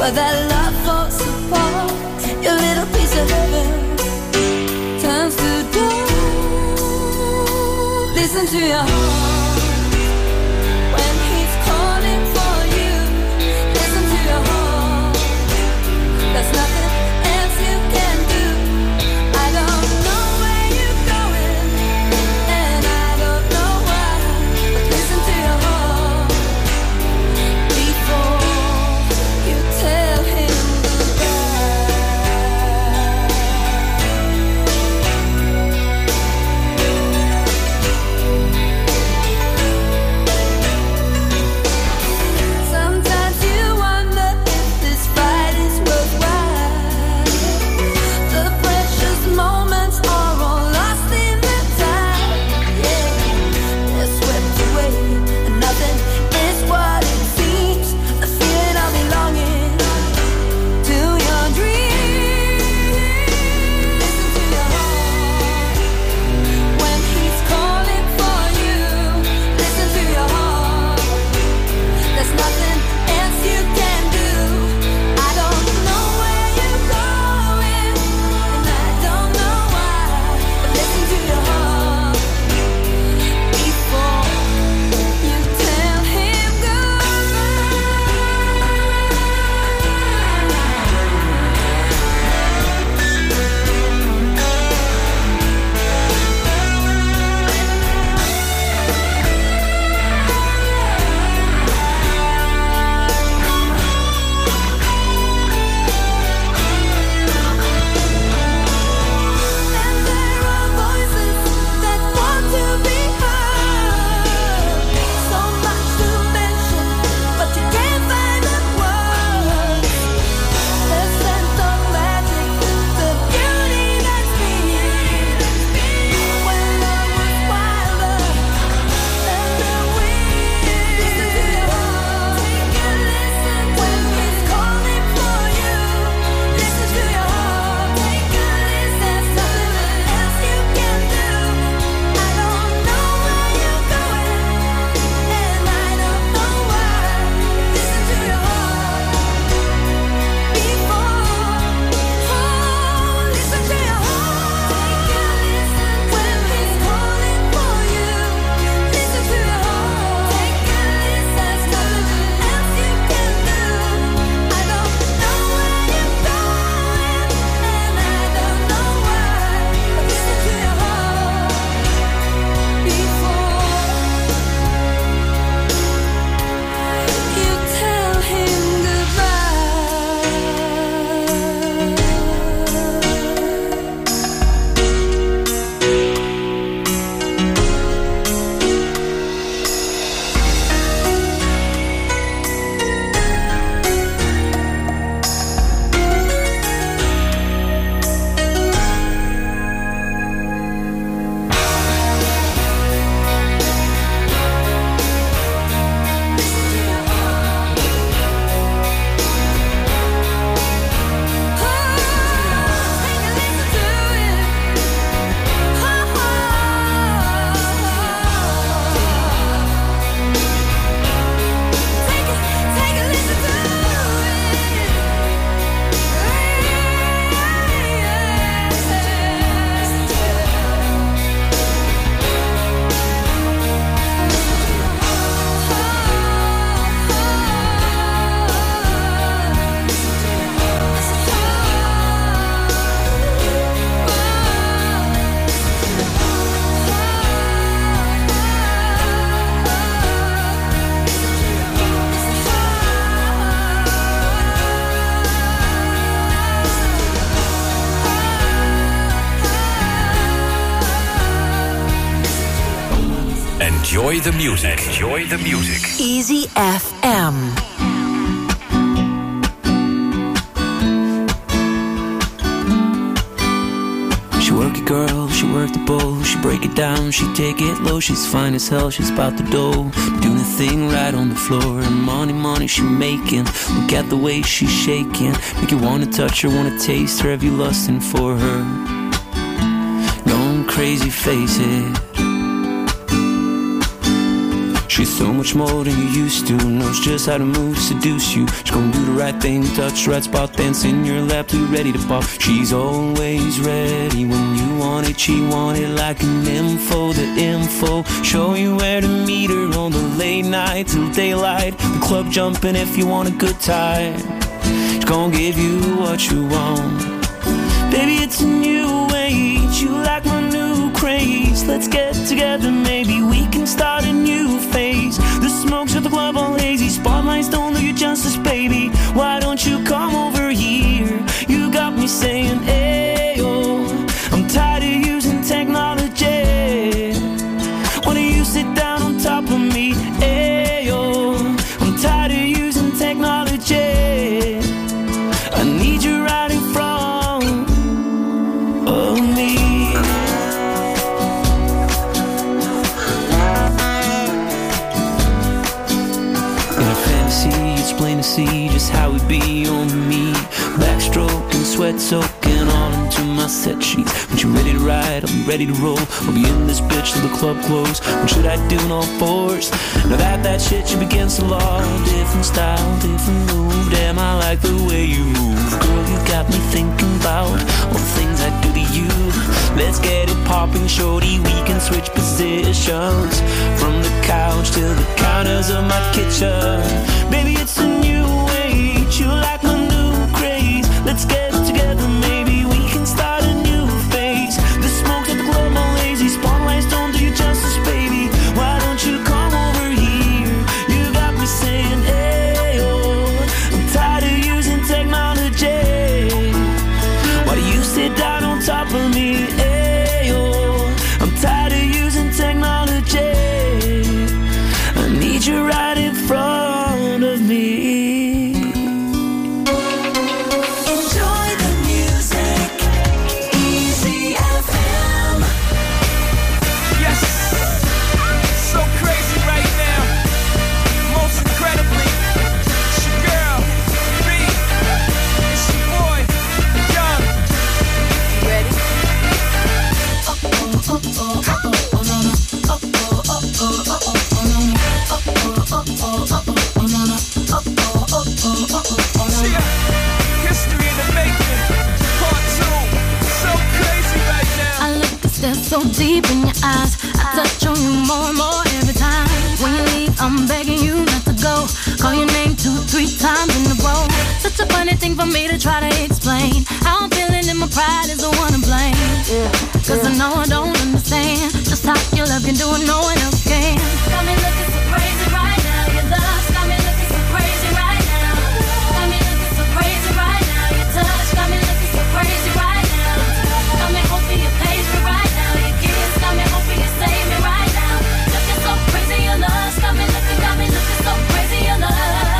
But that love falls apart. Your little piece of heaven turns to dust. Listen to your heart when he's calling for you. Listen to your heart. There's nothing else you can do. I don't know where you're going, and I don't know why. But listen to your heart before you tell him sometimes you wonder if this fight is worthwhile. The precious moments are all lost in the time. Yeah, they're swept away, and nothing is what it seems. The feeling of belonging to your dreams. Listen to your heart when he's calling for you. Listen to your heart. There's nothing else you can do. I don't know where you're going, and I don't know why. But listen to your heart before you tell him and there are voices that want to be heard. So much to mention, but you can't find the words. The sense of magic, the beauty that's been when love was wilder than the wind. Listen to your heart. Take a listen when he's calling for you. Listen to your heart. Take a listen. There's nothing else you can do. I don't know where you're going, and I don't know why. Listen to your heart before. Oh, listen to your heart. Take a listen when he's calling for you. Listen to your heart. Take a listen. There's nothing else you can do. I don't know where you're going, and I don't know why. But listen to your heart before you tell him Enjoy the music. Enjoy the music. Easy FM. She work it, girl, she work the bowl. She break it down, she take it low. She's fine as hell, she's about the dough. Doing the thing right on the floor. And money she making. Look at the way she's shaking. Make you wanna touch her, wanna taste her. Have you lusting for her? Going crazy, face it. She's so much more than you used to. Knows just how to move to seduce you. She's gonna do the right thing, touch the right spot, dance in your lap, too ready to pop. She's always ready when you want it. She want it like an info, the info. Show you where to meet her on the late night till daylight. The club jumping if you want a good time. She's gonna give you what you want. Baby, it's a new age. You like my new craze. Let's get together, maybe we can start a new phase. The smokes at the club all hazy. Spotlights don't do you justice, baby. Why don't you come over here? You got me saying, ayo. I'm tired of using technology. Why don't you sit down on top of me? Ayo. I'm tired of using technology. I need you right in front of me. In a fantasy, it's plain to see just how it be on me. Backstroking, sweat soaking all into my set sheets. When you're ready to ride, I'll be ready to roll. I'll be in this bitch till the club close. What should I do in all fours? Now that shit should be against the law. Different style, different move. Damn, I like the way you move. Girl, you got me thinking about all the things I do to you. Let's get it popping, shorty. We can switch positions from the couch to the counters of my kitchen. Baby, it's a new age. You like my new craze. Let's get together, maybe we can start a new phase. The smokes at the club all lazy. Spotlights don't do you justice, baby. Why don't you come over here? You got me saying, ayo. I'm tired of using technology. Why do you sit down on top of me? Ayo. I'm tired of using technology. I need you right in front of me. So deep in your eyes, I touch on you more and more every time. When you leave, I'm begging you not to go. Call your name 2-3 times in a row. Such a funny thing for me to try to explain. How I'm feeling and my pride is the one to blame. Cause I know I don't understand just how your love can do it, no one else can. Got me looking so crazy right now. Your love got me looking so crazy right now. Got me looking so crazy right now. Your touch got me looking so crazy right now. Got me hoping you page me right now. Got me hoping you save me right now. Looking so crazy, your love. Got me looking so crazy, your love.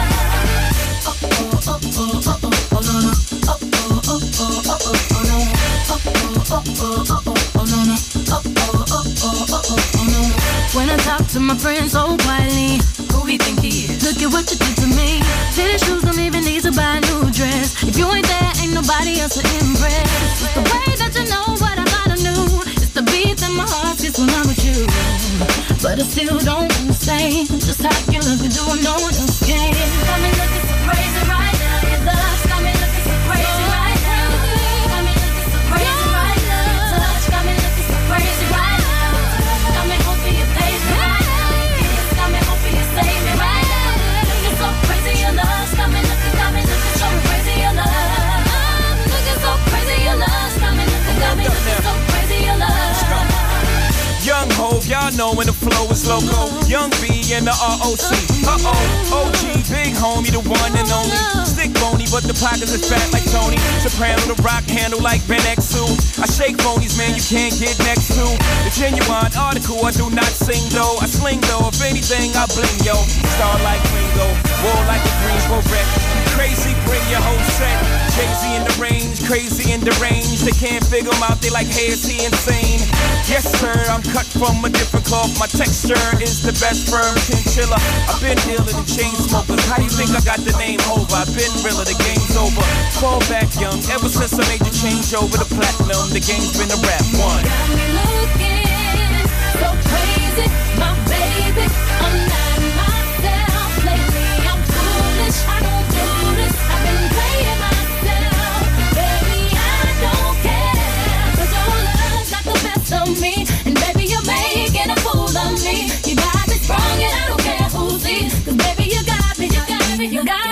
When I talk to my friends so quietly, who we think he is? Look at what you did to me. Fitted shoes don't even need to buy a new dress. If you ain't there, ain't nobody else to impress. It's the way that you know what I thought I knew. It's the beat that my heart gets when I'm with you. But I still don't understand just how you look and do what no one else can. Got me looking so crazy right now. Your love got me looking so crazy right now. Got me looking so crazy right now. Your touch got me looking so crazy right now. Got me hoping you page me right now. Your kiss got me hoping you save me right now. Looking so crazy, your love got me looking so crazy, your love. Looking so crazy, your love got me looking so crazy, your love. Young Hov, y'all know when the flow is loco. Young B and the ROC. OG, big homie, the one and only. Stick bony, but the pockets is fat like Tony. Soprano, the rock handle like Ben X2. I shake phonies, man, you can't get next to. The genuine article, I do not sing though. I sling though, if anything, I bling yo. Star like Ringo, war like a Greensboro wreck. Crazy, bring your whole set. Jay-Z in the range, crazy in the range. They can't figure him out, they like, hey, is he insane? Yes, sir, I'm cut from a different cloth. My texture is the best firm chinchilla. I've been dealer than chain smokers. How you think I got the name over? I've been realer, the game's over. Fall back young, ever since I made the change over to platinum. The game's been a rap one. Got me looking so crazy, my baby. I'm not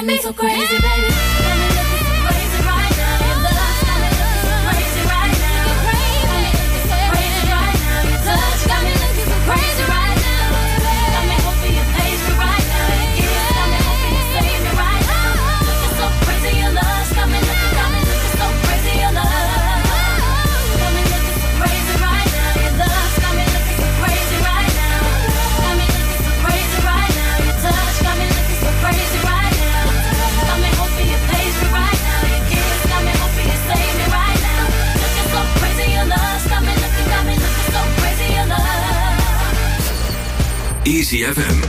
me so crazy, baby. Got me looking so crazy right now. Your love's got me looking so crazy right now. Crazy, so crazy right now. Your touch got me looking so crazy right now. Got me hoping you pays me right now. Your kiss got me hoping you save me right now. Looking so crazy, your love's got me looking so crazy, your love. Got me looking so crazy right now. Your love's got me looking so crazy right now. Got me looking so crazy right now. Your touch got me looking so crazy right now. Got me hoping you pays me right now. Your kiss got me hoping you save me right now. Looking so crazy, your love's got me looking so crazy, your love. Easy FM.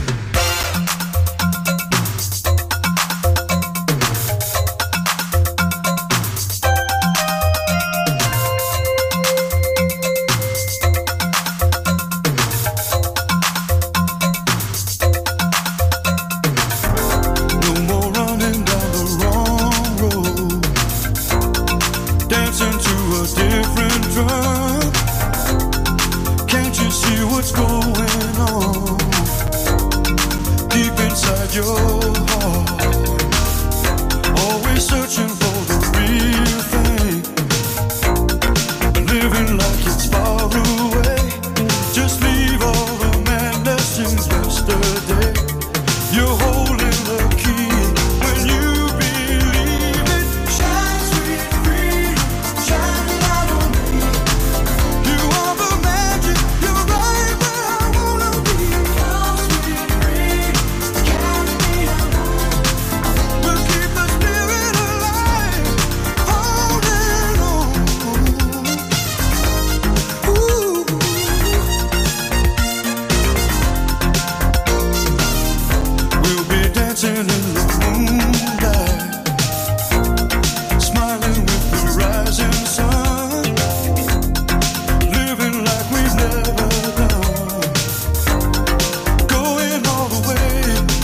No more running down the wrong road, dancing to a different drum. Can't you see what's going on deep inside your heart? Always searching for the real thing, living like it's far away. Just leave all the madness since yesterday. You're holding the key when you believe it. Shine, sweet freedom, shine a light on me. You are the magic, you're right where I wanna be. Oh, sweet freedom, carry me along. We'll keep the spirit alive, holding on. Ooh. We'll be dancing in the moonlight, smiling with the rising sun, living like we've never done, going all the way,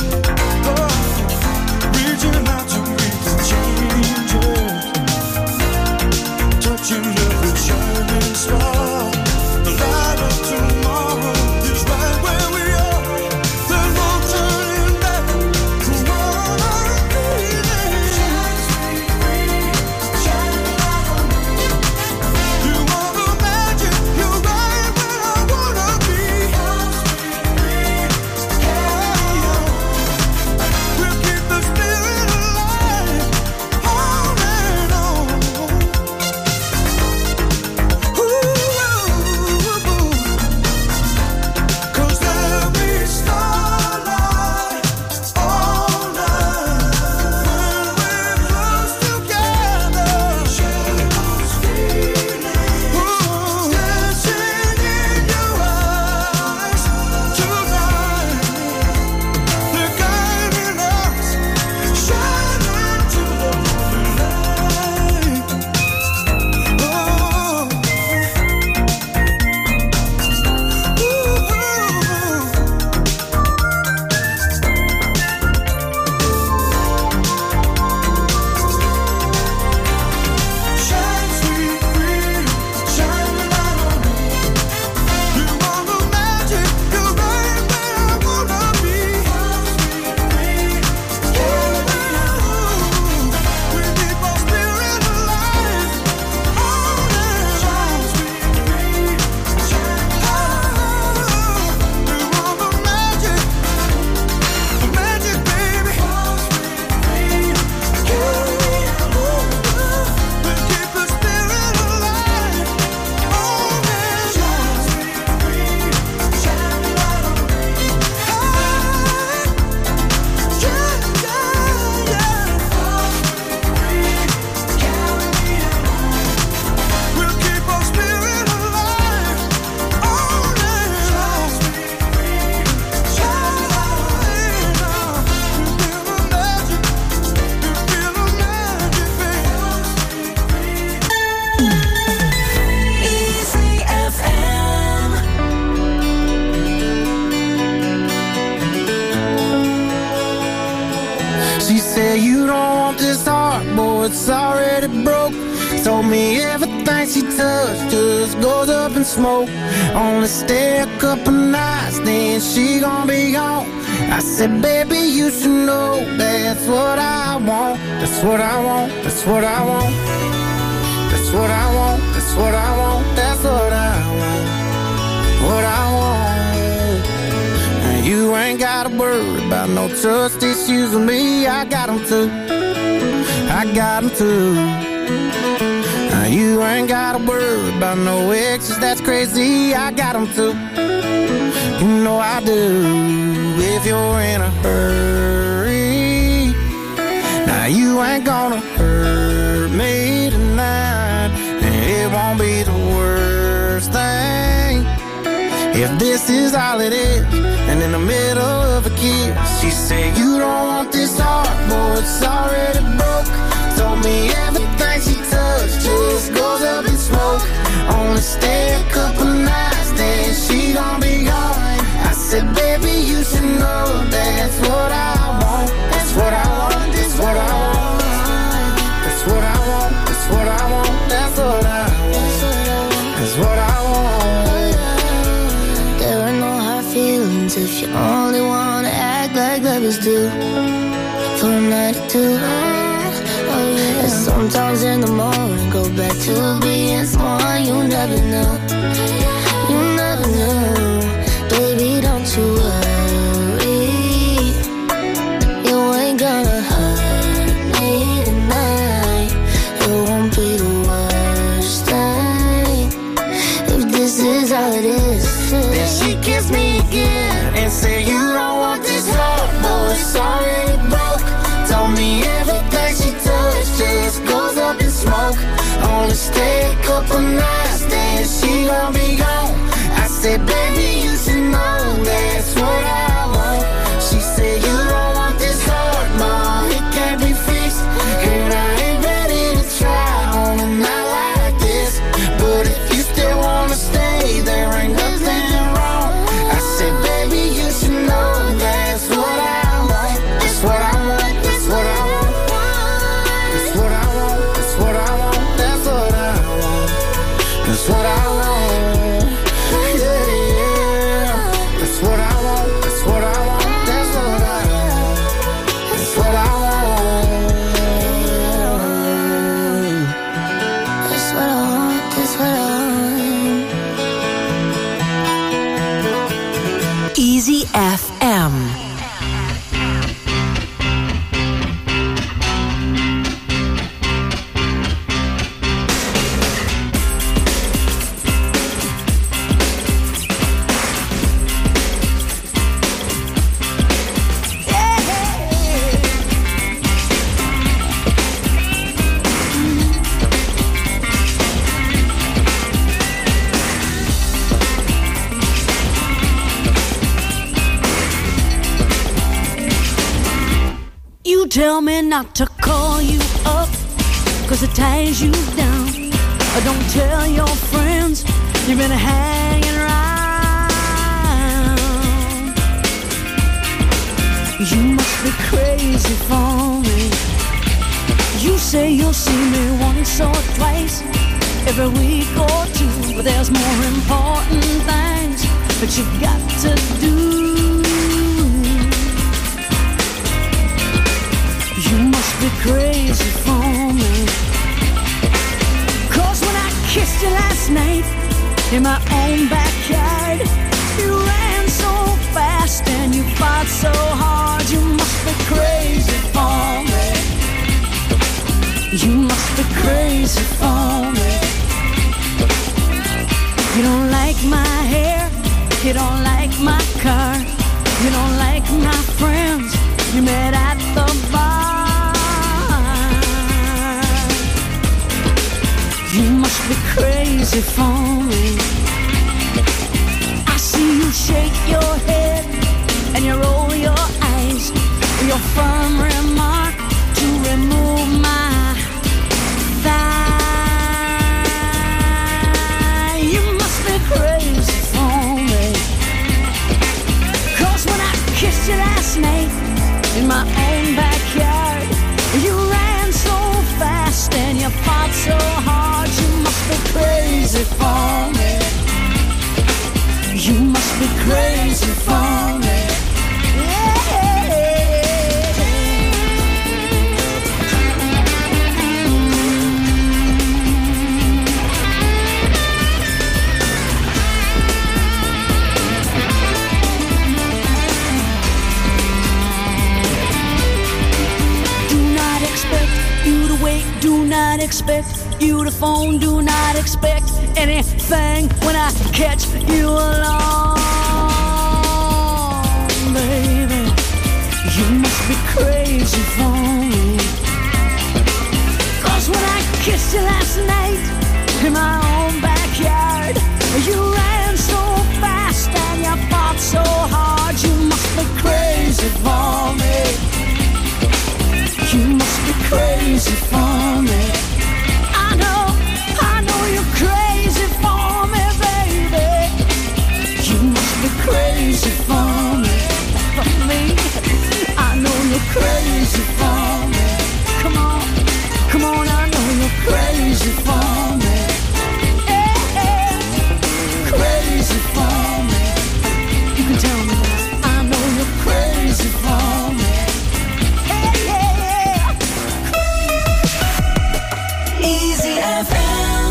reaching out to meet the changes, touching every shining star. The light of tomorrow is right where we are. There's no turning back from what I'm feeling. Shine, sweet freedom, shine a light on me. You are the magic, you're right where I wanna be. Oh, sweet freedom, carry on. We'll keep the spirit alive, holding on. Cause there'll be starlight all night when we're close together. Share those feelings, dancing in your eyes tonight. They're guiding us, shining to the morning light. Oh. Shine, sweet freedom, shine a light on me. You are the magic, you're right where I wanna be. Sweet freedom, carry me along. We keep our spirit alive, holding. Shine, sweet freedom, shine a light on. You are the magic, baby. Sweet freedom, carry me along. We keep the spirit alive, holding. Shine, sweet freedom, shine a light on me. Yeah, yeah, yeah. Sweet freedom, carry me along. We'll keep our spirit alive, holding. Shine, sweet freedom, shine a light on me. You feel the magic, baby. Easy FM. She said you don't want this heart, boy, it's already broke. Told me everything she touched just goes up in smoke. Only stay a couple nights, then she gon' be gone. I said, baby, you should know that's what I want. That's what I want. That's what I want. That's what I want. That's what I want. That's what I want. What I want. And you ain't gotta worry about no trust issues with me. I got them too. I got them too. Now you ain't gotta worry about no exes. That's crazy. I got them too. You know I do. If you're in a hurry, now you ain't gonna hurt me tonight. And it won't be the worst thing if this is all it is. And in the middle of a kiss, she said, you don't want this heart, boy, it's already broke. Told me everything she touched just goes up in smoke. Only stay a couple nights, then she gon' be gone. I said, baby, you should know that's what I want. That's what I want. That's what I want. That's what I want. That's what I want. That's what I want. That's what I want. There are no hard feelings if you only wanna act like lovers do. For a night or two. Oh yeah. And sometimes in the morning go back to being someone you never knew. You never knew. Baby, don't you worry. You ain't gonna hurt me tonight. It won't be the worst thing if this is all it is. Then she kissed me again and said, you don't want this heart, boy, it's already broke. Told me everything she touched just goes up in smoke. Only stay a couple nights, then she gon' be gone. I said, baby, you should know that's what I want. She said, you don't want this heart, ma, it can't be fixed. And I ain't ready to try on a night like this. But if you still wanna stay, there ain't nothing wrong. I said, baby, you should know that's what I want. That's what I want. That's what I want. That's what I want. That's what I want. That's what I want. That's what I want. Easy FM. Tell me not to call you up, cause it ties you down. Or don't tell your friends you've been hanging around. You must be crazy for me. You say you'll see me once or twice every week or two, but there's more important things that you've got to do. You must be crazy for me. Cause when I kissed you last night in my own backyard, you ran so fast and you fought so hard. You must be crazy for me. You must be crazy for me. You don't like my hair, you don't like my car, you don't like my friends you met at the bar. You must be crazy for me. I see you shake your head and you roll your eyes. Your firm remark to remove my thigh. You must be crazy for me. Cause when I kissed you last night in my own backyard, you ran so fast and you fought so hard. You must be crazy for me. You must be crazy for me. Yeah. you to wait, do not expect you to phone, do not expect anything when I catch you alone, baby. You must be crazy for me. 'Cause when I kissed you last night in my own backyard, you ran so fast and you fought so hard. You must be crazy for me. You must be crazy for me. I know you're crazy for me, baby. You must be crazy for me, I know you're crazy for me. Come on, I know you're crazy for me. Yeah, crazy for me. You can tell me that. I know you're crazy for me. Yeah. Easy FM.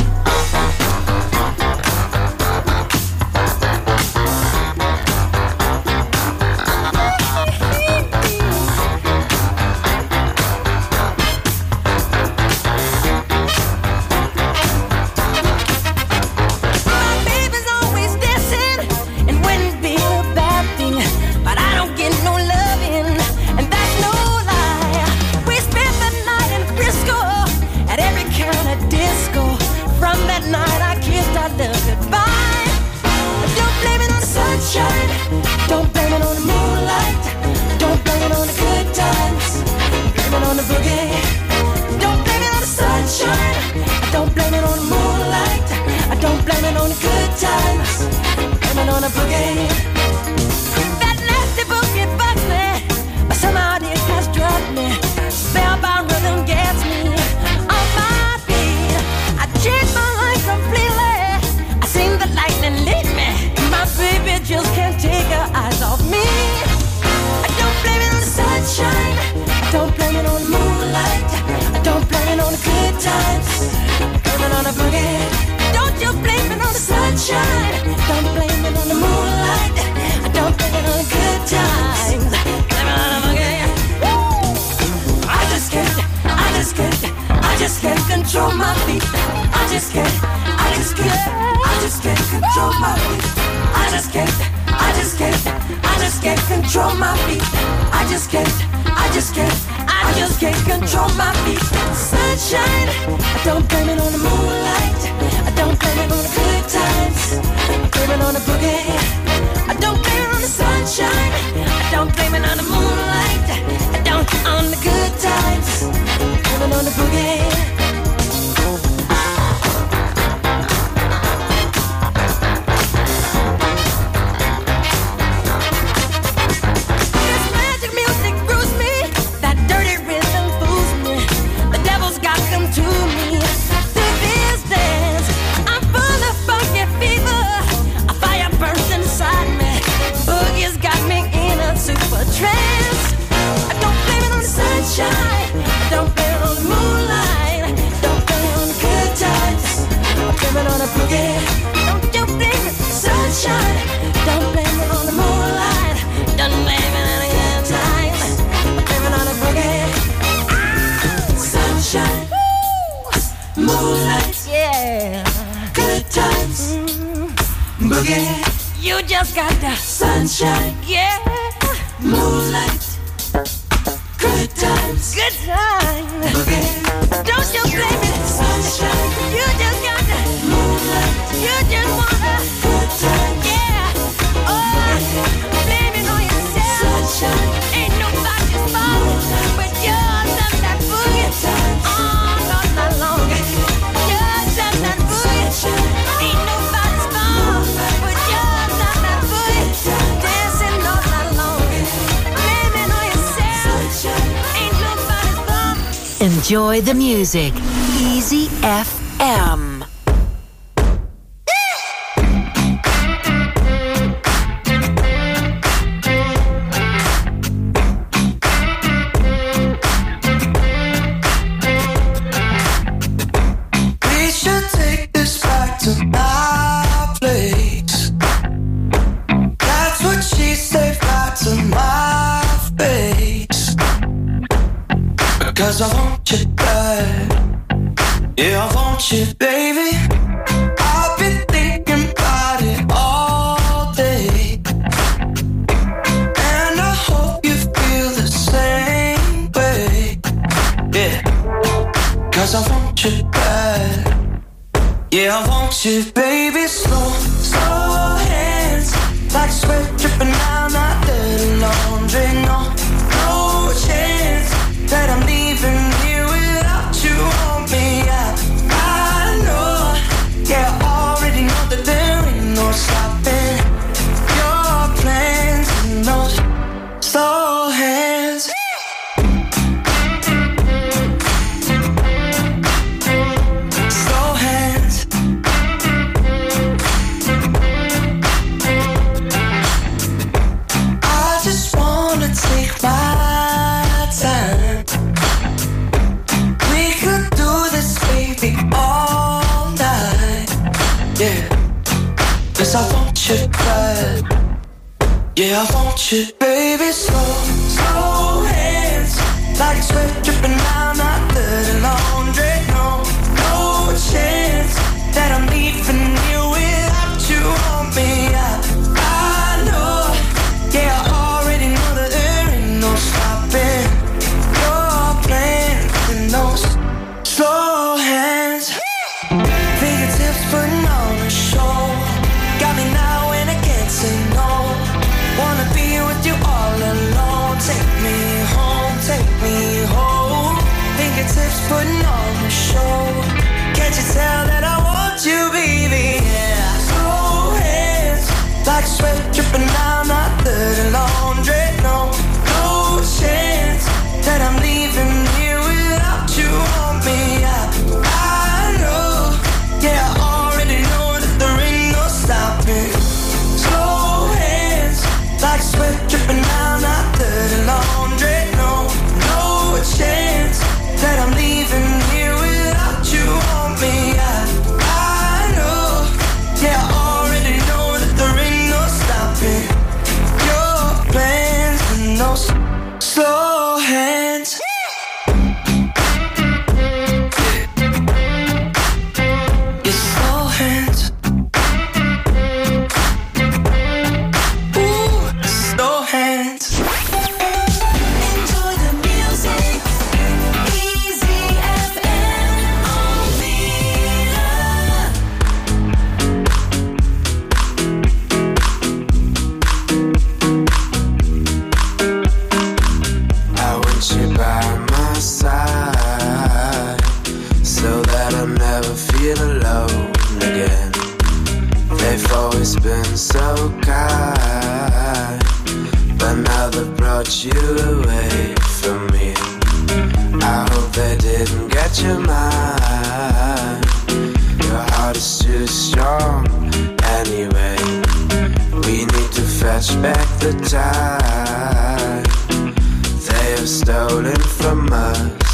Don't blame it on the moonlight. Don't blame it on the good times. Blame it on the boogie. Don't blame it on the sunshine. Don't blame it on the moonlight. I don't blame it on the good times. Blame it on the boogie. That nasty boogie bugs me, but somehow it has drugged me. Spellbound rhythm gets me on my feet. I changed my life completely. I seen the lightning lead me. My baby just can't take her eyes off me. I don't blame it on the sunshine. I don't blame it on the moonlight. I don't blame it on the good times. Blame it on the boogie. Don't you blame it on the sunshine. Don't blame it on the moonlight. I don't blame it on the good times. Blame it on the boogie. Woo! I just can't control my feet. I just can't control my feet. I just can't control my feet. I just can't control my feet. Sunshine, I don't blame it on the moonlight. I don't blame it on the good times. I blame it on the boogie. I don't blame it on the sunshine. I don't blame it on the moonlight. I don't on the good times. I blame it on the boogie. You just got the sunshine, yeah. Moonlight, good times, boogie. Don't you blame it, sunshine. You just got the moonlight. You just want the good times, yeah. Oh, blame it on yourself, sunshine. Ain't nobody's fault but yours and that boogie. Oh, not long. Yours and that boogie. Ain't nobody's fault but yours and that boogie. Dancing all night long. Blame it on yourself. Ain't nobody's fault. Enjoy the music. Easy FM. 'Cause I want you bad. Yeah, I want you, baby. I've been thinking about it all day, and I hope you feel the same way. Yeah, 'cause I want you bad. Yeah, I want you, baby. Slow, slow hands, like sweat dripping down my dirty laundry. No, no chance that I'm leaving here without you on me. I know, yeah, I already know that there ain't no stopping your plans and those slow hands. Slow hands. I just wanna take my time. We could do this, baby, all night. Yeah, 'cause I want you bad. Yeah, I want you, baby. Slow, slow hands, like sweat dripping down my dirty laundry. No, no chance that I'm leaving you without you on me. I know, yeah, I already know that there ain't no stopping your plans and those slow hands. Fingertips putting on a show, got me now and I can't say no. Wanna be with you all alone. Take me home, take me home. Fingertips putting on a show. Can't you tell that I want you, baby? Yeah. Slow hands, like sweat dripping down my dirty laundry. No, no chance that I'm leaving here without you on me. I know, yeah, I already know that there ain't no stopping. Slow hands, like sweat dripping down my dirty laundry. No, no chance that I'm leaving here without you on me. I know, yeah, I already know that there ain't no stopping your plans and those slow hands. Your slow hands. Ooh, slow hands. Enjoy the music. Easy FM on Vita. I want you by my side, so that I never feel alone again. They've always been so kind, but now they've brought you away from me. I hope they didn't get your mind. Your heart is too strong anyway. We need to fetch back the time they have stolen from us.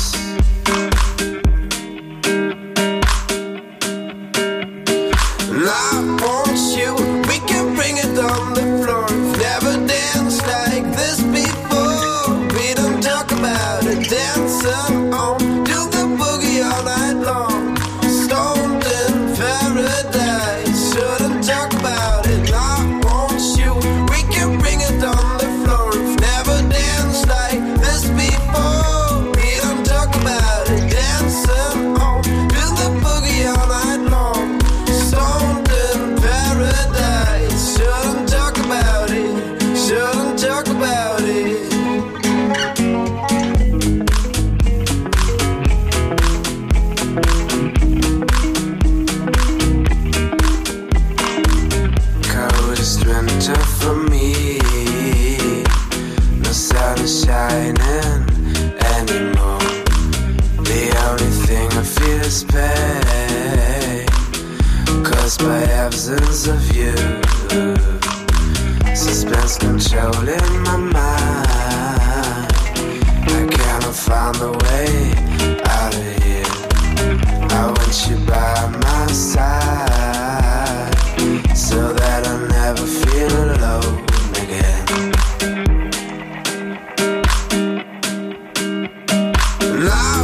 And I want you, we can bring it on the floor. We've never danced like this before. We don't talk about it, dancing on, do the boogie all night long. Stoned in paradise, shouldn't talk about it. I want you, we can bring it on the floor. We've never danced like this before. We don't talk about it, dancing on, do the boogie all night long. Stoned in paradise, shouldn't talk about it, shouldn't talk about it. Coldest winter for me, no sun is shining anymore. The only thing I feel is pain, caused by absence of you. Suspense controlling my mind. I cannot find a way out of here. I want you by my side, so that I never feel alone again. And I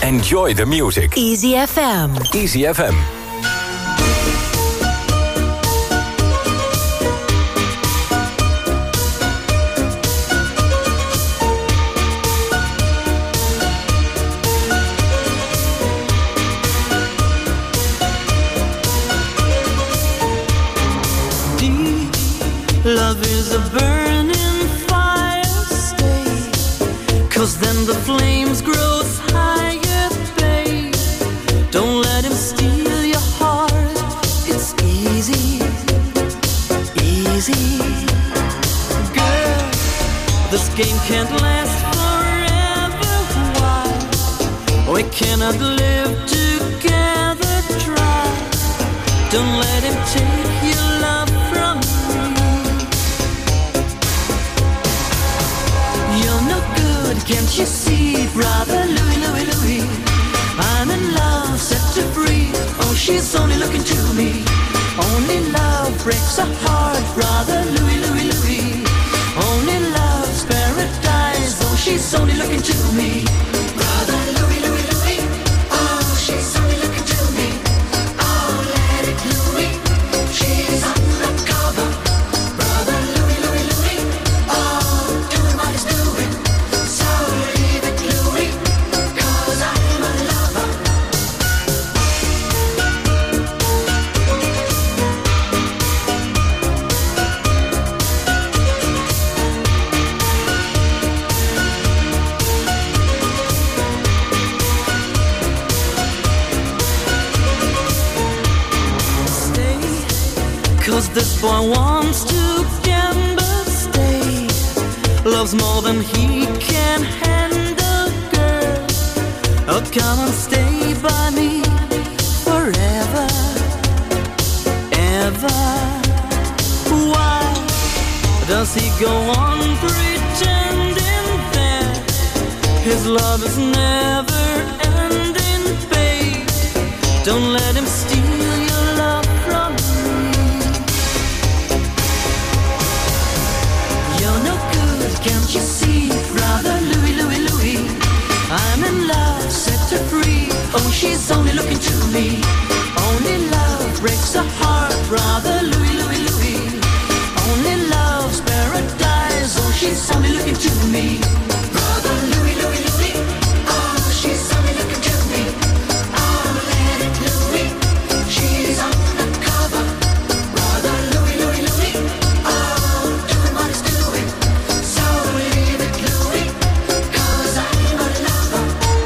Enjoy the music. Easy FM. Easy FM. Love is a burning fire, stay, 'cause then the flames grows higher, babe. Don't let him steal your heart, it's easy, easy. Girl, this game can't last forever, why? We cannot live together, try. Don't let him take your love from me. You're no good, can't you see, brother Louis, Louis, Louis? I'm in love, set to free. Oh, she's only looking to me. Only love breaks a heart, brother Louis, Louis, Louis. Only love's paradise. Oh, she's only looking to me. Brother Louis, Louis, Louis. Oh, she's only looking to me. Oh, let it Louis. She's undercover. Brother Louis, Louis, Louis. Oh, doing what he's doing. So leave it Louis, 'cause I'm a lover. Stay, 'cause this boy wants to gamble, stay. Loves more than he can handle, girl. Oh, come and stay by me forever, ever. Why does he go on pretending that his love is never ending, babe? Don't let him steal your love from me. You're no good, can't you see, brother Louis, Louis, Louis? I'm in love, set her free. Oh, she's only looking to me. Only love breaks a heart, brother Louis, Louis, Louis. Only love's paradise. Oh, she's only looking to me. Brother Louis, Louis, Louis. Oh, she's only looking to me. Oh, let it Louis. She's undercover. Brother Louis, Louis, Louis. Oh, doing what he's doing. So leave it Louis, 'cause I'm a lover.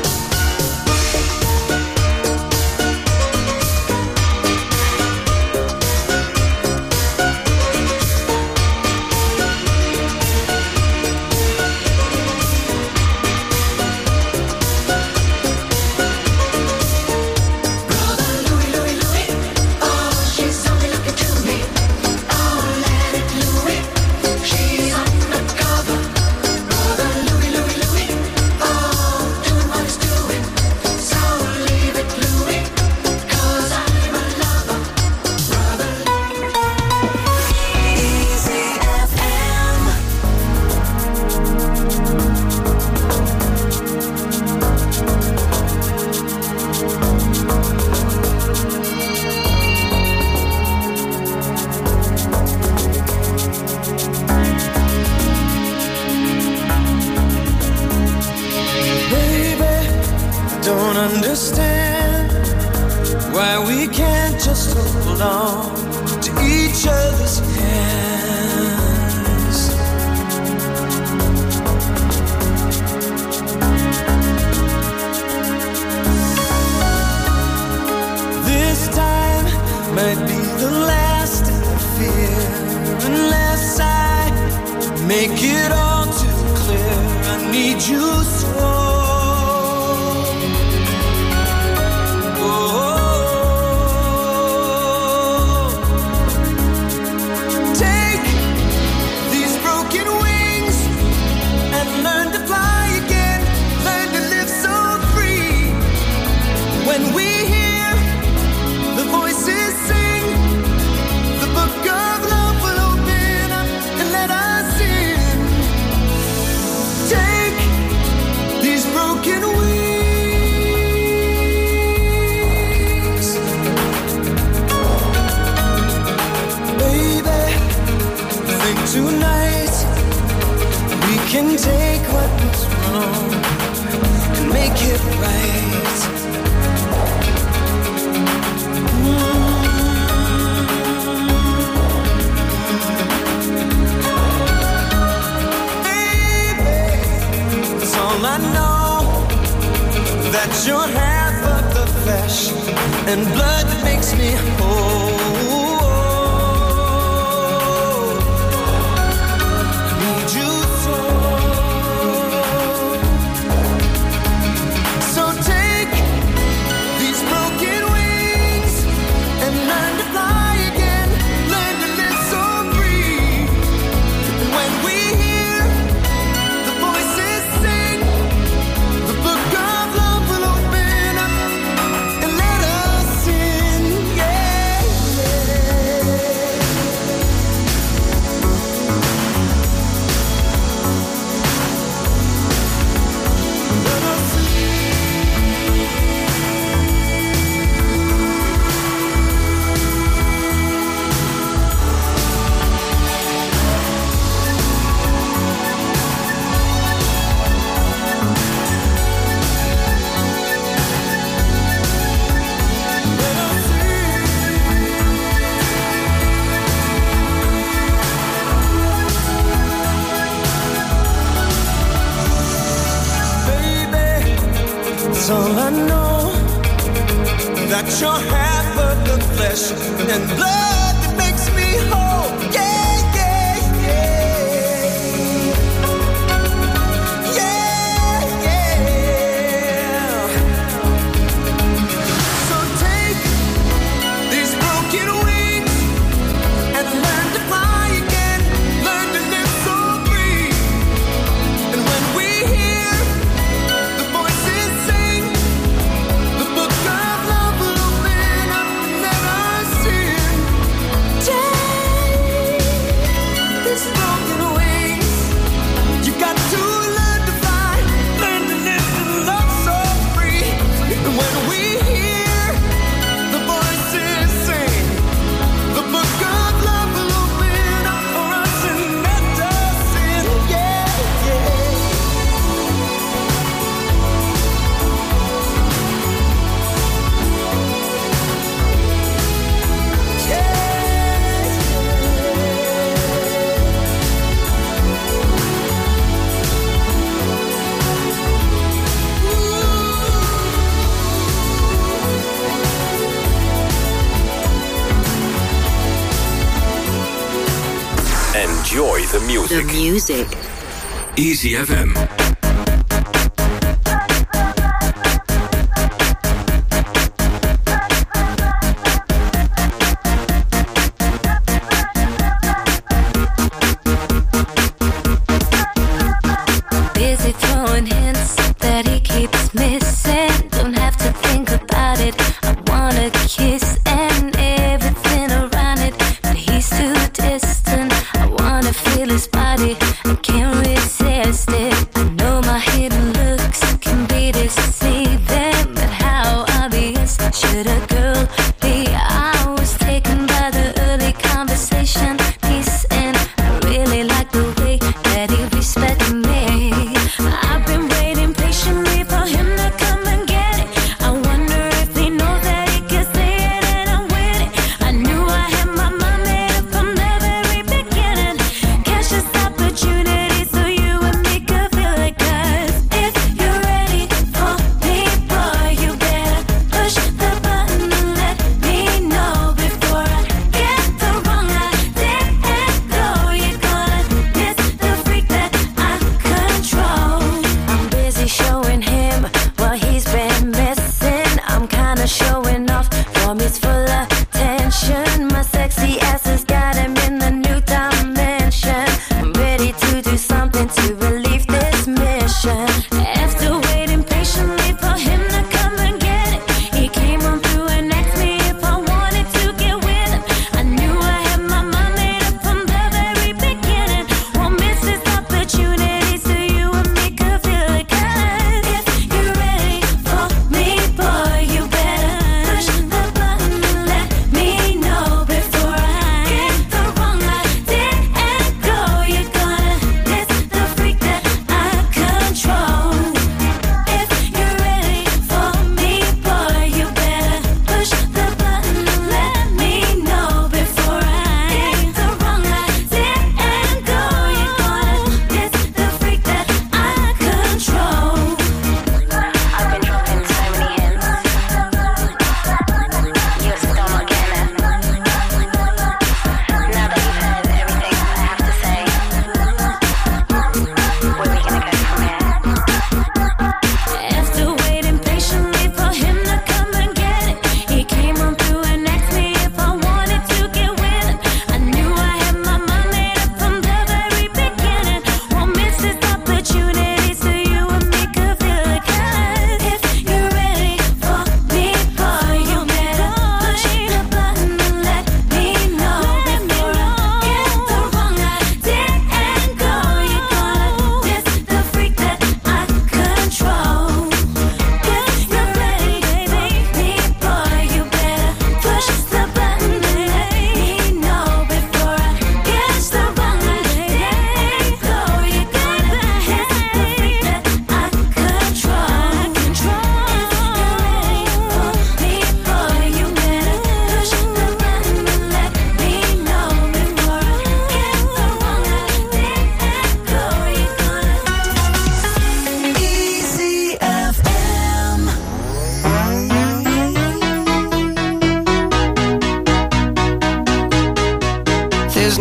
understand why we can't just hold on to each other's hands. This time might be the last, I fear, unless I make it all too clear. I need you so. These what was wrong and make it right. Baby, that's all I know, that you're half of the flesh and blood that makes me whole. All I know, that you're half of the flesh and blood that makes me whole. Yeah, yeah, yeah. Yeah, yeah. So take these broken wings and learn to fly again. Learn to live so free. And when we hear the voices sing, the book of love will open up and let us in. Take these broken wings. You got to learn to fly, learn to live and love so free. And when we hear the voices sing, the book of love will open up for us and let us in. Yeah, yeah. Enjoy the music. The music. Easy FM. Busy throwing hints that he keeps missing. Don't have to think about it. I wanna kiss and everything around it, but he's too distant. I wanna feel his body. I can't resist it. I know my hidden looks can be deceiving, but how obvious should a girl be? I was taken by the early conversation piece, and I really like the way that he respected me. I've been waiting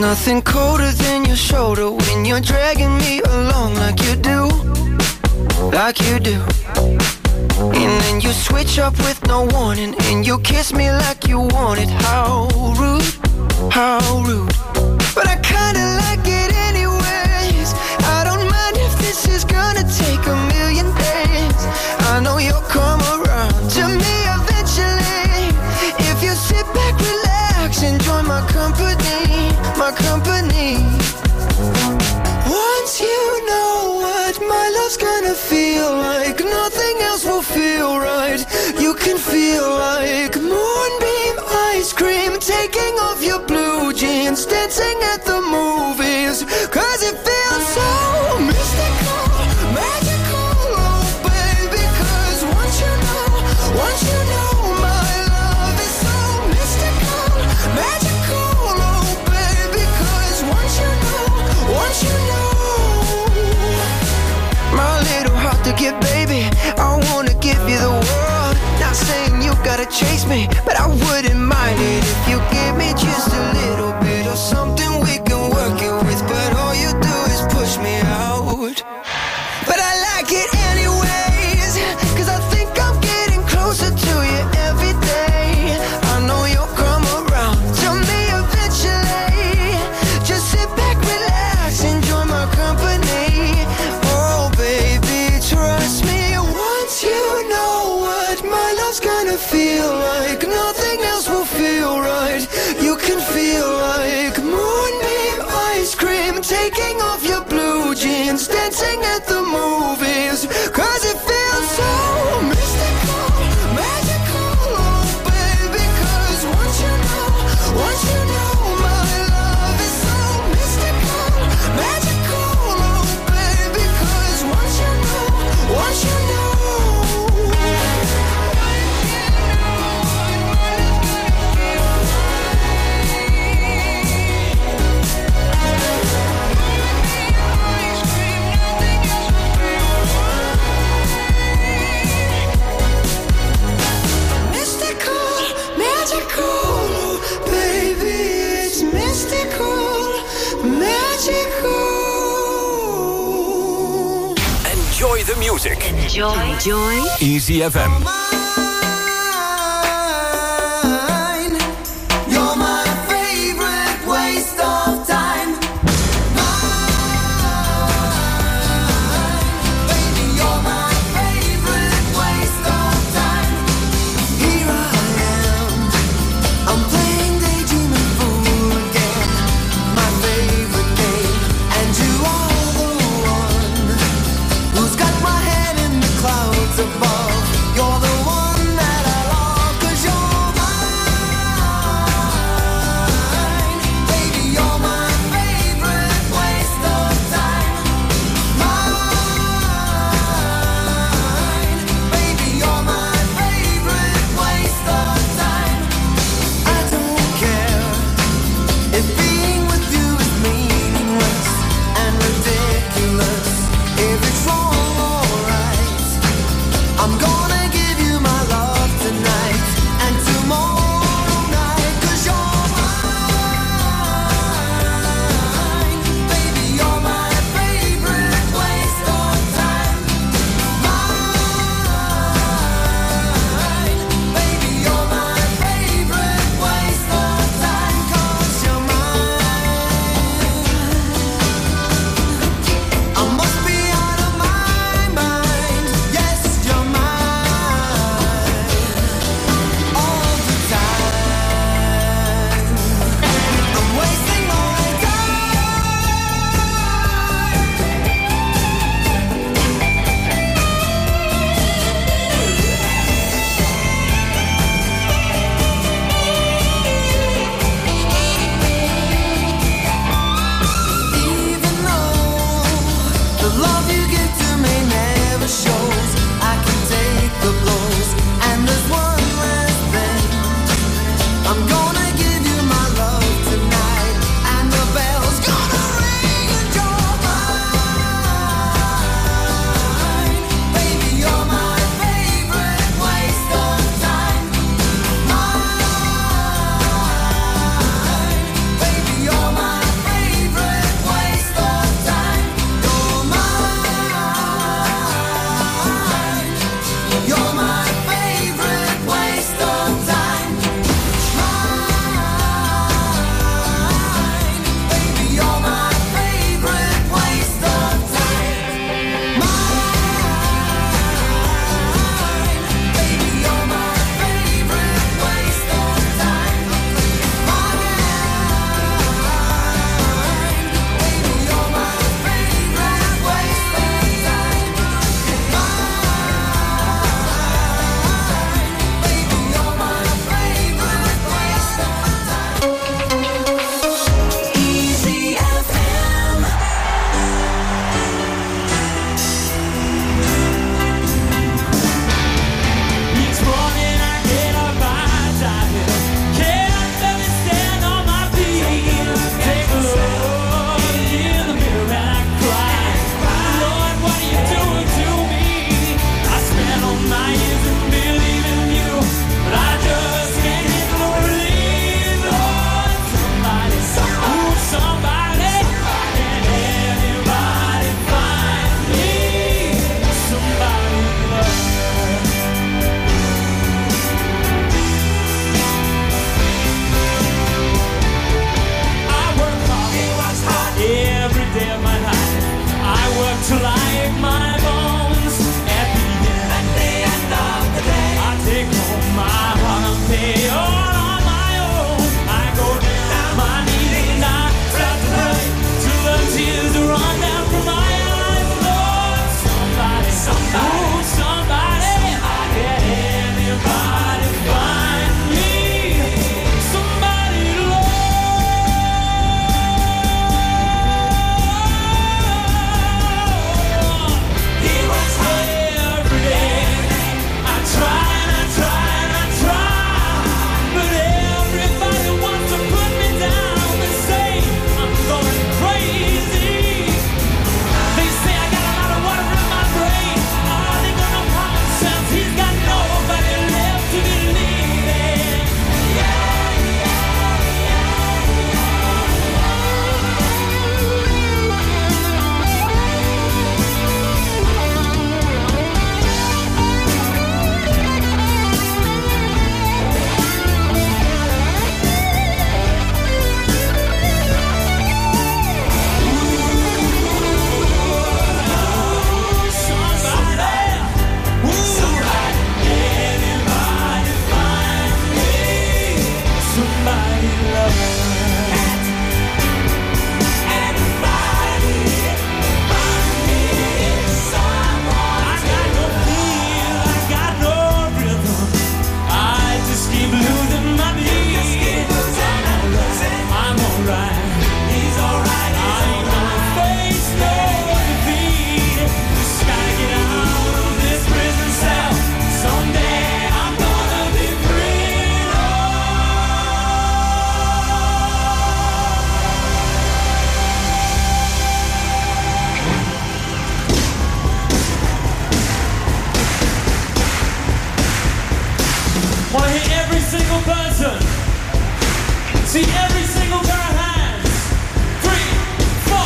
nothing colder than your shoulder when you're dragging me along like you do, like you do. And then you switch up with no warning, and you kiss me like you want it. How rude, how rude. But I kinda like it anyways. I don't mind if this is gonna take a million days. I know you'll come around to me eventually. If you sit back, relax, enjoy my company, my company. Once you know what my love's gonna feel like, nothing else will feel right. You can feel like moonbeam ice cream, taking off your blue jeans, dancing at the movies. Cause it feels so mystical, magical, oh baby. Cause once you know my love is so mystical, magical, oh baby. Cause once you know my little heart to give, baby, I wanna give you the world. Not saying you gotta chase me, but I wouldn't mind it if you give me just a little bit of something we can work it with. But all you do is push me out. But I like it anyways, cause I think I'm getting closer to you every day. I know you'll come around to me eventually. Just sit back, relax, enjoy my company. Oh baby, trust me. Once you know what my love's gonna feel like, nothing else will feel right. You can feel like moonbeam ice cream, taking off your blue jeans, dancing at the movies. Cause it feels so mystical, magical, oh baby. Cause once you know my love is so mystical, magical, oh baby. Cause once you know mystical, magical, baby. It's mystical, magical. Enjoy the music. Enjoy Easy FM. You're my favorite waste of time. Baby, you're my favorite waste of time. Here I am, I'm playing daydreaming fool again. My favorite game, and you are the one who's got my head in the clouds above. You're the one single person. See every single pair of hands. 3, 4.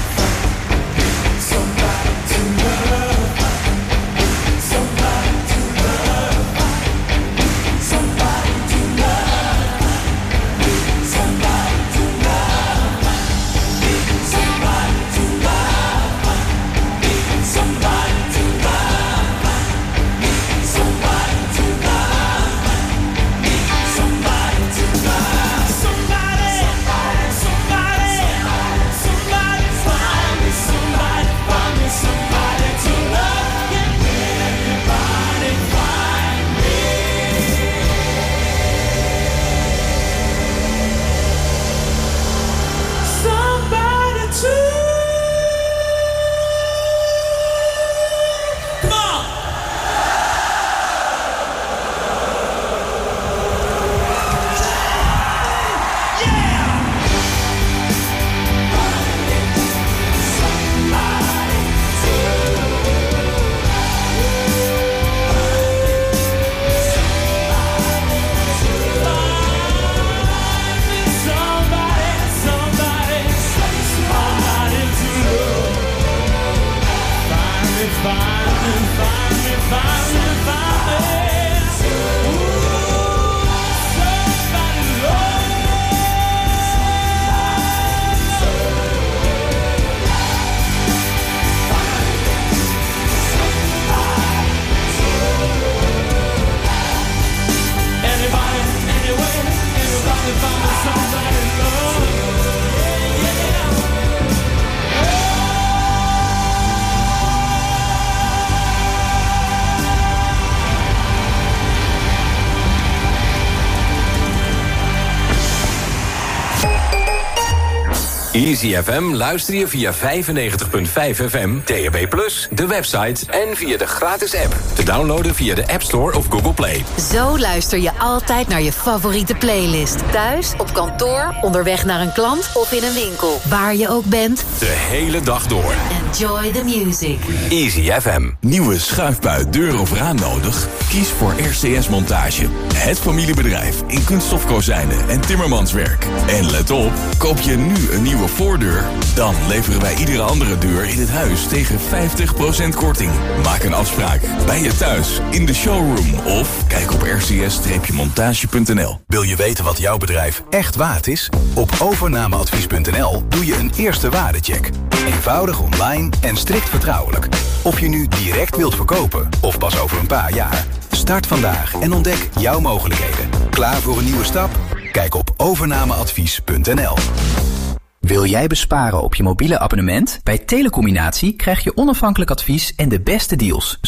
Somebody to love. Somebody to love. Somebody to love. Somebody to love. Somebody to love. Somebody to love. Somebody to love. Somebody to love. Somebody, somebody, somebody find me. Somebody find me. Somebody to love. Everybody find me. Somebody to. Come on. Easy FM luister je via 95.5 FM, DAB+, de website en via de gratis app. Te downloaden via de App Store of Google Play. Zo luister je altijd naar je favoriete playlist. Thuis, op kantoor, onderweg naar een klant of in een winkel. Waar je ook bent. De hele dag door. Enjoy the music. Easy FM. Nieuwe schuifbui, deur of raam nodig? Kies voor RCS Montage. Het familiebedrijf in kunststofkozijnen en timmermanswerk. En let op, koop je nu een nieuwe voordeur? Dan leveren wij iedere andere deur in het huis tegen 50% korting. Maak een afspraak bij je thuis, in de showroom of kijk op rcs-montage.nl. Wil je weten wat jouw bedrijf echt waard is? Op overnameadvies.nl doe je een eerste waardecheck. Eenvoudig online en strikt vertrouwelijk. Of je nu direct wilt verkopen of pas over een paar jaar. Start vandaag en ontdek jouw mogelijkheden. Klaar voor een nieuwe stap? Kijk op overnameadvies.nl. Wil jij besparen op je mobiele abonnement? Bij Telecombinatie krijg je onafhankelijk advies en de beste deals,